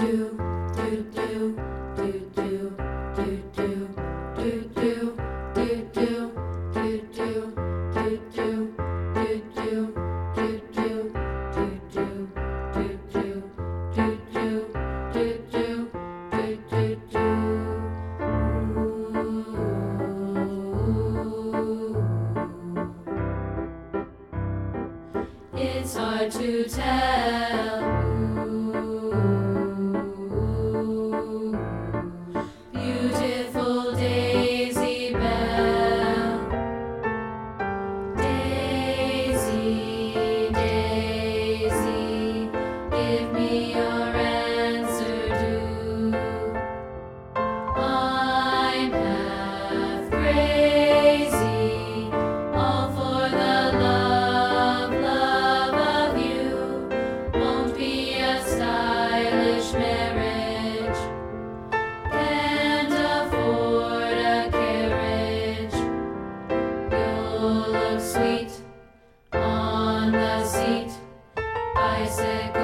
It's hard to tell. Beautiful Daisy Bell. Daisy, Daisy, give me your answer due. I'm half crazy, all for the love of you. Won't be a stylish marriage, can't afford a carriage. You'll look sweet on the seat, bicycle.